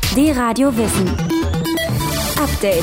D-Radio Wissen. Update.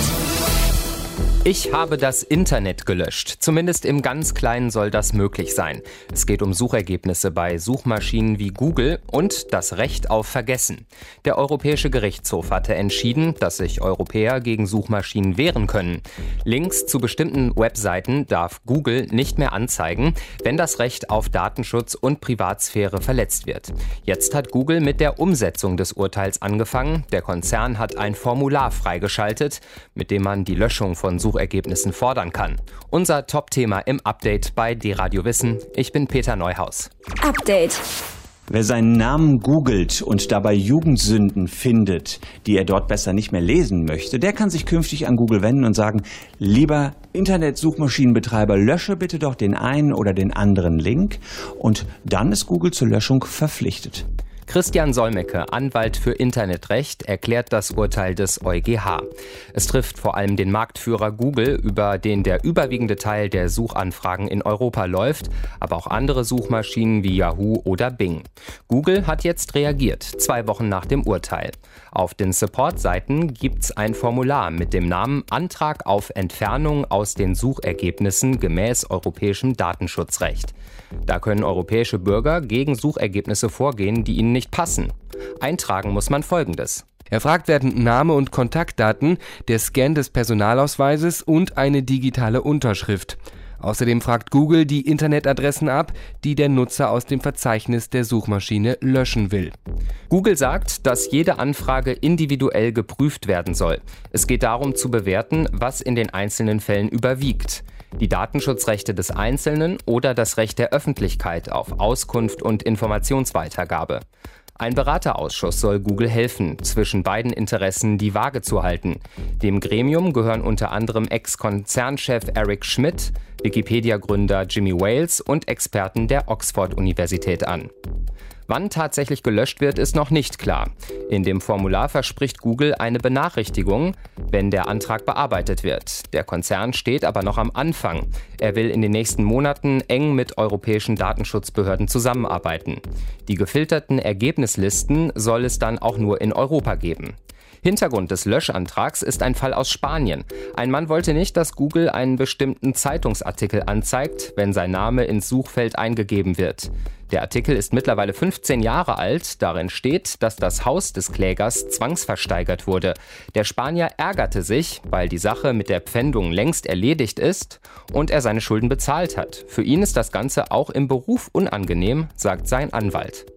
Ich habe das Internet gelöscht. Zumindest im ganz Kleinen soll das möglich sein. Es geht um Suchergebnisse bei Suchmaschinen wie Google und das Recht auf Vergessen. Der Europäische Gerichtshof hatte entschieden, dass sich Europäer gegen Suchmaschinen wehren können. Links zu bestimmten Webseiten darf Google nicht mehr anzeigen, wenn das Recht auf Datenschutz und Privatsphäre verletzt wird. Jetzt hat Google mit der Umsetzung des Urteils angefangen. Der Konzern hat ein Formular freigeschaltet, mit dem man die Löschung von Suchergebnissen fordern kann. Unser Top-Thema im Update bei D-Radio Wissen. Ich bin Peter Neuhaus. Update. Wer seinen Namen googelt und dabei Jugendsünden findet, die er dort besser nicht mehr lesen möchte, der kann sich künftig an Google wenden und sagen, lieber Internetsuchmaschinenbetreiber, lösche bitte doch den einen oder den anderen Link, und dann ist Google zur Löschung verpflichtet. Christian Solmecke, Anwalt für Internetrecht, erklärt das Urteil des EuGH. Es trifft vor allem den Marktführer Google, über den der überwiegende Teil der Suchanfragen in Europa läuft, aber auch andere Suchmaschinen wie Yahoo oder Bing. Google hat jetzt reagiert, 2 Wochen nach dem Urteil. Auf den Support-Seiten gibt's ein Formular mit dem Namen Antrag auf Entfernung aus den Suchergebnissen gemäß europäischem Datenschutzrecht. Da können europäische Bürger gegen Suchergebnisse vorgehen, die ihnen nicht passen. Eintragen muss man Folgendes. Erfragt werden Name und Kontaktdaten, der Scan des Personalausweises und eine digitale Unterschrift. Außerdem fragt Google die Internetadressen ab, die der Nutzer aus dem Verzeichnis der Suchmaschine löschen will. Google sagt, dass jede Anfrage individuell geprüft werden soll. Es geht darum zu bewerten, was in den einzelnen Fällen überwiegt. Die Datenschutzrechte des Einzelnen oder das Recht der Öffentlichkeit auf Auskunft und Informationsweitergabe. Ein Beraterausschuss soll Google helfen, zwischen beiden Interessen die Waage zu halten. Dem Gremium gehören unter anderem Ex-Konzernchef Eric Schmidt, Wikipedia-Gründer Jimmy Wales und Experten der Oxford-Universität an. Wann tatsächlich gelöscht wird, ist noch nicht klar. In dem Formular verspricht Google eine Benachrichtigung, wenn der Antrag bearbeitet wird. Der Konzern steht aber noch am Anfang. Er will in den nächsten Monaten eng mit europäischen Datenschutzbehörden zusammenarbeiten. Die gefilterten Ergebnislisten soll es dann auch nur in Europa geben. Hintergrund des Löschantrags ist ein Fall aus Spanien. Ein Mann wollte nicht, dass Google einen bestimmten Zeitungsartikel anzeigt, wenn sein Name ins Suchfeld eingegeben wird. Der Artikel ist mittlerweile 15 Jahre alt. Darin steht, dass das Haus des Klägers zwangsversteigert wurde. Der Spanier ärgerte sich, weil die Sache mit der Pfändung längst erledigt ist und er seine Schulden bezahlt hat. Für ihn ist das Ganze auch im Beruf unangenehm, sagt sein Anwalt.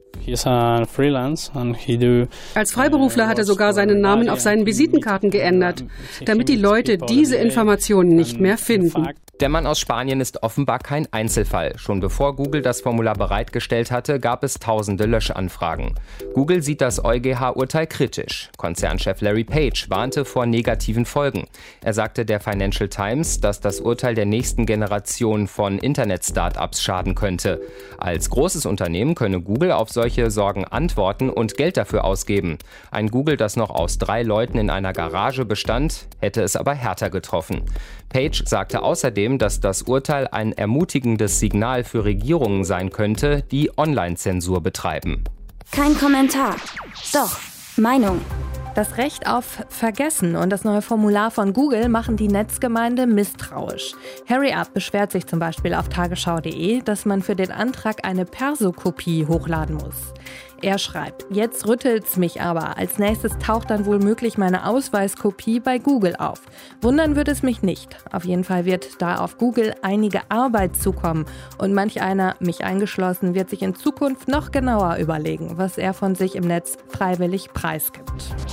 Als Freiberufler hat er sogar seinen Namen auf seinen Visitenkarten geändert, damit die Leute diese Informationen nicht mehr finden. Der Mann aus Spanien ist offenbar kein Einzelfall. Schon bevor Google das Formular bereitgestellt hatte, gab es tausende Löschanfragen. Google sieht das EuGH-Urteil kritisch. Konzernchef Larry Page warnte vor negativen Folgen. Er sagte der Financial Times, dass das Urteil der nächsten Generation von Internet-Startups schaden könnte. Als großes Unternehmen könne Google auf solche Sorgen antworten und Geld dafür ausgeben. Ein Google, das noch aus 3 Leuten in einer Garage bestand, hätte es aber härter getroffen. Page sagte außerdem, dass das Urteil ein ermutigendes Signal für Regierungen sein könnte, die Online-Zensur betreiben. Kein Kommentar. Doch, Meinung. Das Recht auf Vergessen und das neue Formular von Google machen die Netzgemeinde misstrauisch. Harry Up beschwert sich zum Beispiel auf tagesschau.de, dass man für den Antrag eine Perso-Kopie hochladen muss. Er schreibt, jetzt rüttelt's mich aber. Als nächstes taucht dann wohl möglich meine Ausweiskopie bei Google auf. Wundern würde es mich nicht. Auf jeden Fall wird da auf Google einige Arbeit zukommen. Und manch einer, mich eingeschlossen, wird sich in Zukunft noch genauer überlegen, was er von sich im Netz freiwillig preisgibt.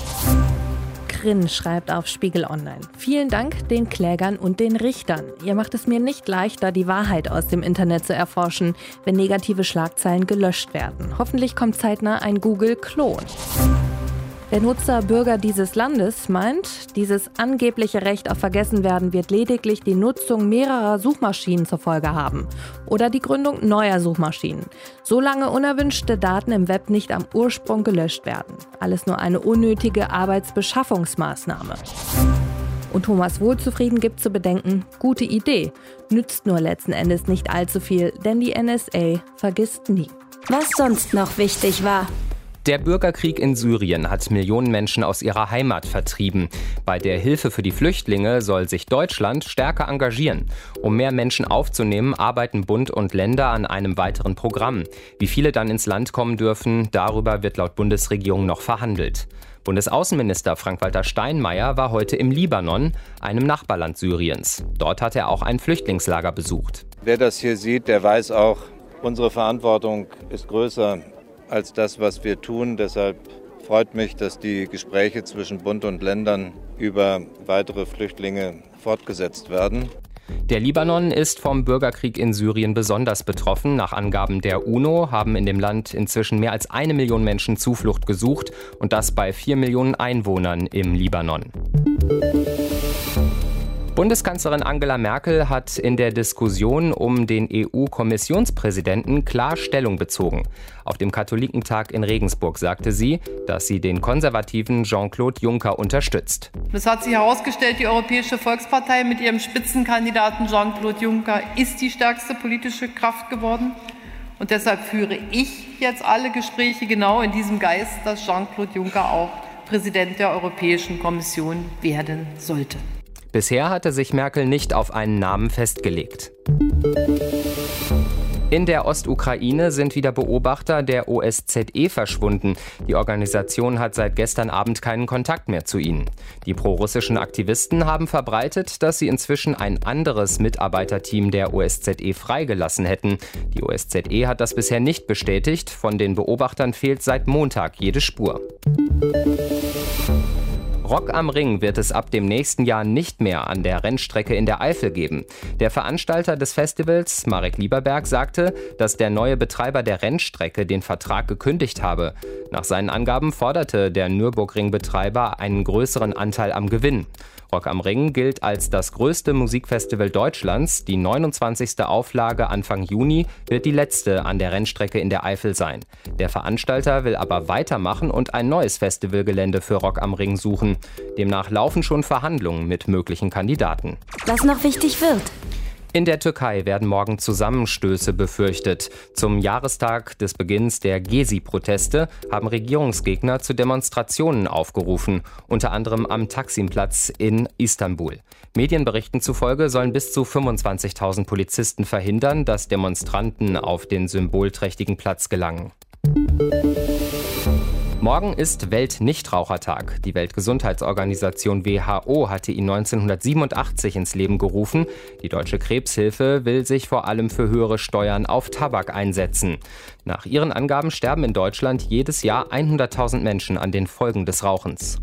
Grin schreibt auf Spiegel Online. Vielen Dank den Klägern und den Richtern. Ihr macht es mir nicht leichter, die Wahrheit aus dem Internet zu erforschen, wenn negative Schlagzeilen gelöscht werden. Hoffentlich kommt zeitnah ein Google-Klon. Der Nutzer-Bürger dieses Landes meint, dieses angebliche Recht auf Vergessenwerden wird lediglich die Nutzung mehrerer Suchmaschinen zur Folge haben oder die Gründung neuer Suchmaschinen, solange unerwünschte Daten im Web nicht am Ursprung gelöscht werden. Alles nur eine unnötige Arbeitsbeschaffungsmaßnahme. Und Thomas Wohlzufrieden gibt zu bedenken, gute Idee, nützt nur letzten Endes nicht allzu viel, denn die NSA vergisst nie. Was sonst noch wichtig war. Der Bürgerkrieg in Syrien hat Millionen Menschen aus ihrer Heimat vertrieben. Bei der Hilfe für die Flüchtlinge soll sich Deutschland stärker engagieren. Um mehr Menschen aufzunehmen, arbeiten Bund und Länder an einem weiteren Programm. Wie viele dann ins Land kommen dürfen, darüber wird laut Bundesregierung noch verhandelt. Bundesaußenminister Frank-Walter Steinmeier war heute im Libanon, einem Nachbarland Syriens. Dort hat er auch ein Flüchtlingslager besucht. Wer das hier sieht, der weiß auch, unsere Verantwortung ist größer als das, was wir tun. Deshalb freut mich, dass die Gespräche zwischen Bund und Ländern über weitere Flüchtlinge fortgesetzt werden. Der Libanon ist vom Bürgerkrieg in Syrien besonders betroffen. Nach Angaben der UNO haben in dem Land inzwischen mehr als 1 Million Menschen Zuflucht gesucht und das bei 4 Millionen Einwohnern im Libanon. Bundeskanzlerin Angela Merkel hat in der Diskussion um den EU-Kommissionspräsidenten klar Stellung bezogen. Auf dem Katholikentag in Regensburg sagte sie, dass sie den konservativen Jean-Claude Juncker unterstützt. Es hat sich herausgestellt, die Europäische Volkspartei mit ihrem Spitzenkandidaten Jean-Claude Juncker ist die stärkste politische Kraft geworden. Und deshalb führe ich jetzt alle Gespräche genau in diesem Geist, dass Jean-Claude Juncker auch Präsident der Europäischen Kommission werden sollte. Bisher hatte sich Merkel nicht auf einen Namen festgelegt. In der Ostukraine sind wieder Beobachter der OSZE verschwunden. Die Organisation hat seit gestern Abend keinen Kontakt mehr zu ihnen. Die prorussischen Aktivisten haben verbreitet, dass sie inzwischen ein anderes Mitarbeiterteam der OSZE freigelassen hätten. Die OSZE hat das bisher nicht bestätigt. Von den Beobachtern fehlt seit Montag jede Spur. Rock am Ring wird es ab dem nächsten Jahr nicht mehr an der Rennstrecke in der Eifel geben. Der Veranstalter des Festivals, Marek Lieberberg, sagte, dass der neue Betreiber der Rennstrecke den Vertrag gekündigt habe. Nach seinen Angaben forderte der Nürburgring-Betreiber einen größeren Anteil am Gewinn. Rock am Ring gilt als das größte Musikfestival Deutschlands. Die 29. Auflage Anfang Juni wird die letzte an der Rennstrecke in der Eifel sein. Der Veranstalter will aber weitermachen und ein neues Festivalgelände für Rock am Ring suchen. Demnach laufen schon Verhandlungen mit möglichen Kandidaten. Was noch wichtig wird. In der Türkei werden morgen Zusammenstöße befürchtet. Zum Jahrestag des Beginns der Gezi-Proteste haben Regierungsgegner zu Demonstrationen aufgerufen, unter anderem am Taksimplatz in Istanbul. Medienberichten zufolge sollen bis zu 25.000 Polizisten verhindern, dass Demonstranten auf den symbolträchtigen Platz gelangen. Morgen ist Weltnichtrauchertag. Die Weltgesundheitsorganisation WHO hatte ihn 1987 ins Leben gerufen. Die Deutsche Krebshilfe will sich vor allem für höhere Steuern auf Tabak einsetzen. Nach ihren Angaben sterben in Deutschland jedes Jahr 100.000 Menschen an den Folgen des Rauchens.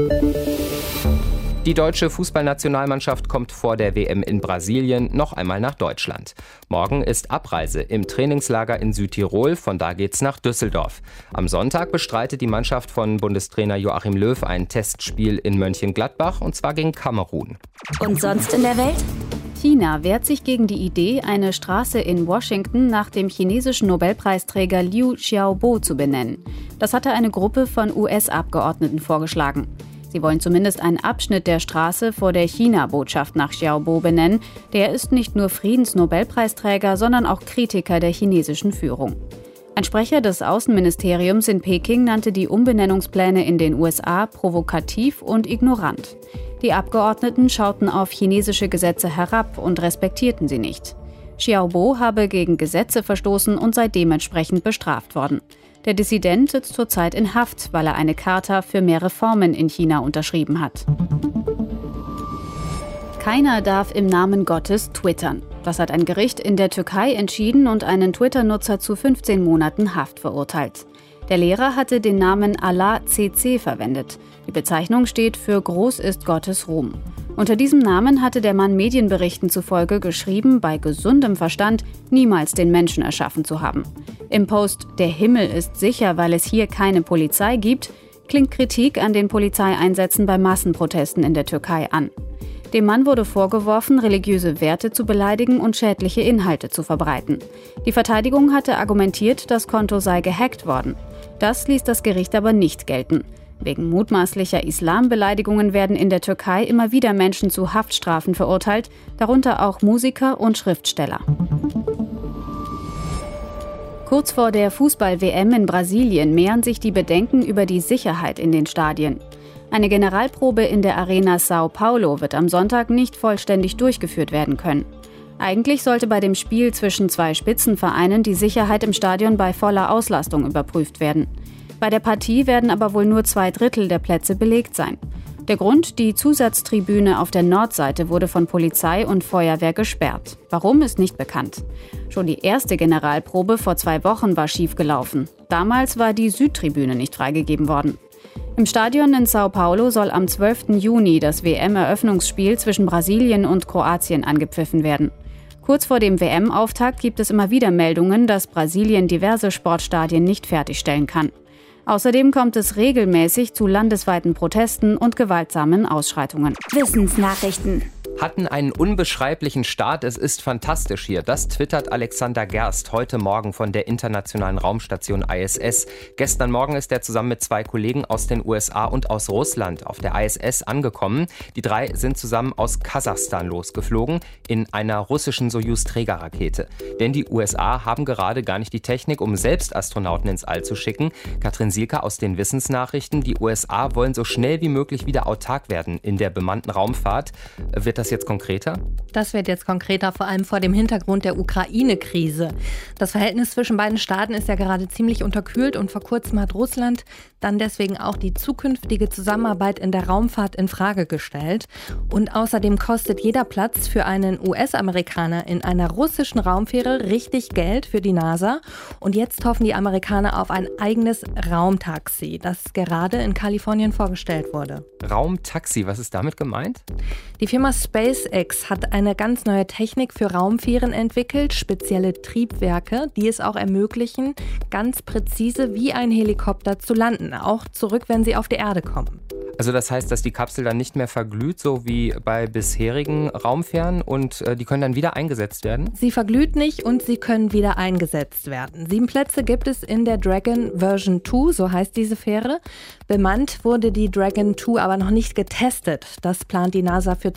Die deutsche Fußballnationalmannschaft kommt vor der WM in Brasilien noch einmal nach Deutschland. Morgen ist Abreise im Trainingslager in Südtirol, von da geht's nach Düsseldorf. Am Sonntag bestreitet die Mannschaft von Bundestrainer Joachim Löw ein Testspiel in Mönchengladbach, und zwar gegen Kamerun. Und sonst in der Welt? China wehrt sich gegen die Idee, eine Straße in Washington nach dem chinesischen Nobelpreisträger Liu Xiaobo zu benennen. Das hatte eine Gruppe von US-Abgeordneten vorgeschlagen. Sie wollen zumindest einen Abschnitt der Straße vor der China-Botschaft nach Xiaobo benennen. Der ist nicht nur Friedensnobelpreisträger, sondern auch Kritiker der chinesischen Führung. Ein Sprecher des Außenministeriums in Peking nannte die Umbenennungspläne in den USA provokativ und ignorant. Die Abgeordneten schauten auf chinesische Gesetze herab und respektierten sie nicht. Xiaobo habe gegen Gesetze verstoßen und sei dementsprechend bestraft worden. Der Dissident sitzt zurzeit in Haft, weil er eine Charta für mehr Reformen in China unterschrieben hat. Keiner darf im Namen Gottes twittern. Das hat ein Gericht in der Türkei entschieden und einen Twitter-Nutzer zu 15 Monaten Haft verurteilt. Der Lehrer hatte den Namen Allah CC verwendet. Die Bezeichnung steht für Groß ist Gottes Ruhm. Unter diesem Namen hatte der Mann Medienberichten zufolge geschrieben, bei gesundem Verstand niemals den Menschen erschaffen zu haben. Im Post "Der Himmel ist sicher, weil es hier keine Polizei gibt" klingt Kritik an den Polizeieinsätzen bei Massenprotesten in der Türkei an. Dem Mann wurde vorgeworfen, religiöse Werte zu beleidigen und schädliche Inhalte zu verbreiten. Die Verteidigung hatte argumentiert, das Konto sei gehackt worden. Das ließ das Gericht aber nicht gelten. Wegen mutmaßlicher Islambeleidigungen werden in der Türkei immer wieder Menschen zu Haftstrafen verurteilt, darunter auch Musiker und Schriftsteller. Kurz vor der Fußball-WM in Brasilien mehren sich die Bedenken über die Sicherheit in den Stadien. Eine Generalprobe in der Arena São Paulo wird am Sonntag nicht vollständig durchgeführt werden können. Eigentlich sollte bei dem Spiel zwischen 2 Spitzenvereinen die Sicherheit im Stadion bei voller Auslastung überprüft werden. Bei der Partie werden aber wohl nur 2/3 der Plätze belegt sein. Der Grund: die Zusatztribüne auf der Nordseite wurde von Polizei und Feuerwehr gesperrt. Warum, ist nicht bekannt. Schon die erste Generalprobe vor 2 Wochen war schiefgelaufen. Damals war die Südtribüne nicht freigegeben worden. Im Stadion in São Paulo soll am 12. Juni das WM-Eröffnungsspiel zwischen Brasilien und Kroatien angepfiffen werden. Kurz vor dem WM-Auftakt gibt es immer wieder Meldungen, dass Brasilien diverse Sportstadien nicht fertigstellen kann. Außerdem kommt es regelmäßig zu landesweiten Protesten und gewaltsamen Ausschreitungen. Wissensnachrichten. Hatten einen unbeschreiblichen Start, es ist fantastisch hier. Das twittert Alexander Gerst heute Morgen von der internationalen Raumstation ISS. Gestern Morgen ist er zusammen mit 2 Kollegen aus den USA und aus Russland auf der ISS angekommen. Die 3 sind zusammen aus Kasachstan losgeflogen in einer russischen Sojus-Trägerrakete. Denn die USA haben gerade gar nicht die Technik, um selbst Astronauten ins All zu schicken. Katrin Sielke aus den Wissensnachrichten. Die USA wollen so schnell wie möglich wieder autark werden in der bemannten Raumfahrt. Wird das jetzt konkreter? Das wird jetzt konkreter, vor allem vor dem Hintergrund der Ukraine-Krise. Das Verhältnis zwischen beiden Staaten ist ja gerade ziemlich unterkühlt und vor kurzem hat Russland dann deswegen auch die zukünftige Zusammenarbeit in der Raumfahrt in Frage gestellt. Und außerdem kostet jeder Platz für einen US-Amerikaner in einer russischen Raumfähre richtig Geld für die NASA. Und jetzt hoffen die Amerikaner auf ein eigenes Raumtaxi, das gerade in Kalifornien vorgestellt wurde. Raumtaxi, was ist damit gemeint? Die Firma SpaceX hat eine ganz neue Technik für Raumfähren entwickelt, spezielle Triebwerke, die es auch ermöglichen, ganz präzise wie ein Helikopter zu landen, auch zurück, wenn sie auf die Erde kommen. Also das heißt, dass die Kapsel dann nicht mehr verglüht, so wie bei bisherigen Raumfähren, und die können dann wieder eingesetzt werden? Sie verglüht nicht und sie können wieder eingesetzt werden. 7 Plätze gibt es in der Dragon Version 2, so heißt diese Fähre. Bemannt wurde die Dragon 2 aber noch nicht getestet. Das plant die NASA für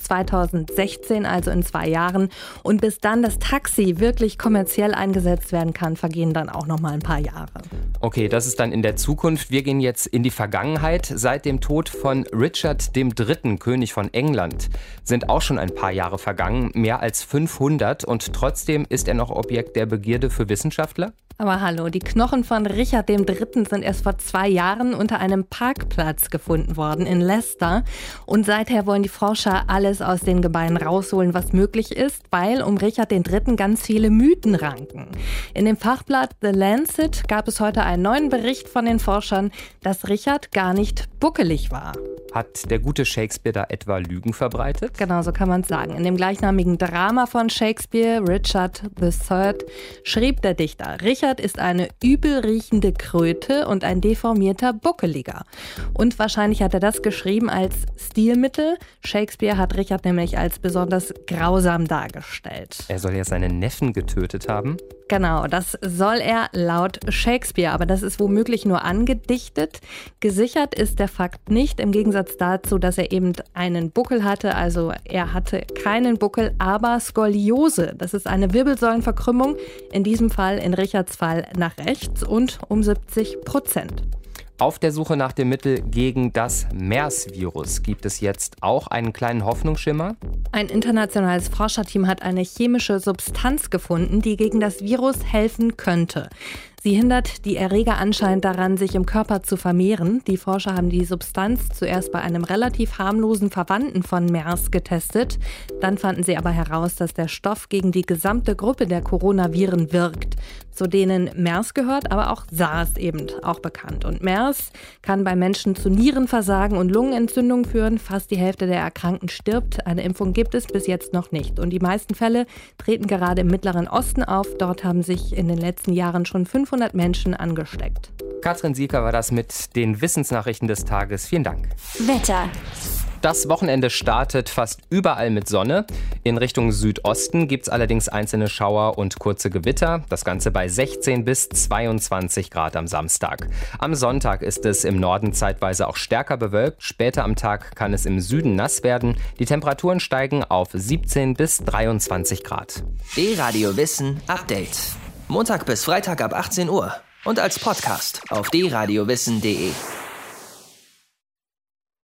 2016, also in 2 Jahren. Und bis dann das Taxi wirklich kommerziell eingesetzt werden kann, vergehen dann auch noch mal ein paar Jahre. Okay, das ist dann in der Zukunft. Wir gehen jetzt in die Vergangenheit. Seit dem Tod von Richard III., König von England, sind auch schon ein paar Jahre vergangen, mehr als 500, und trotzdem ist er noch Objekt der Begierde für Wissenschaftler? Aber hallo, die Knochen von Richard III. Sind erst vor 2 Jahren unter einem Parkplatz gefunden worden in Leicester. Und seither wollen die Forscher alles aus den Gebeinen rausholen, was möglich ist, weil um Richard III. Ganz viele Mythen ranken. In dem Fachblatt The Lancet gab es heute einen neuen Bericht von den Forschern, dass Richard gar nicht buckelig war. Hat der gute Shakespeare da etwa Lügen verbreitet? Genau, so kann man es sagen. In dem gleichnamigen Drama von Shakespeare, Richard III., schrieb der Dichter: Richard ist eine übelriechende Kröte und ein deformierter Buckeliger. Und wahrscheinlich hat er das geschrieben als Stilmittel. Shakespeare hat Richard nämlich als besonders grausam dargestellt. Er soll ja seinen Neffen getötet haben? Genau, das soll er laut Shakespeare, aber das ist womöglich nur angedichtet. Gesichert ist der Fakt nicht, im Gegensatz dazu, dass er eben einen Buckel hatte. Also er hatte keinen Buckel, aber Skoliose. Das ist eine Wirbelsäulenverkrümmung, in diesem Fall, in Richards Fall, nach rechts und um 70%. Auf der Suche nach dem Mittel gegen das MERS-Virus gibt es jetzt auch einen kleinen Hoffnungsschimmer. Ein internationales Forscherteam hat eine chemische Substanz gefunden, die gegen das Virus helfen könnte. Sie hindert die Erreger anscheinend daran, sich im Körper zu vermehren. Die Forscher haben die Substanz zuerst bei einem relativ harmlosen Verwandten von MERS getestet. Dann fanden sie aber heraus, dass der Stoff gegen die gesamte Gruppe der Coronaviren wirkt, zu denen MERS gehört, aber auch SARS eben auch bekannt. Und MERS kann bei Menschen zu Nierenversagen und Lungenentzündung führen. Fast die Hälfte der Erkrankten stirbt. Eine Impfung gibt es bis jetzt noch nicht. Und die meisten Fälle treten gerade im Mittleren Osten auf. Dort haben sich in den letzten Jahren schon 500 Menschen angesteckt. Katrin Sielke war das mit den Wissensnachrichten des Tages. Vielen Dank. Wetter. Das Wochenende startet fast überall mit Sonne. In Richtung Südosten gibt es allerdings einzelne Schauer und kurze Gewitter. Das Ganze bei 16 bis 22 Grad am Samstag. Am Sonntag ist es im Norden zeitweise auch stärker bewölkt. Später am Tag kann es im Süden nass werden. Die Temperaturen steigen auf 17 bis 23 Grad. D-Radio Wissen Update. Montag bis Freitag ab 18 Uhr und als Podcast auf dradiowissen.de.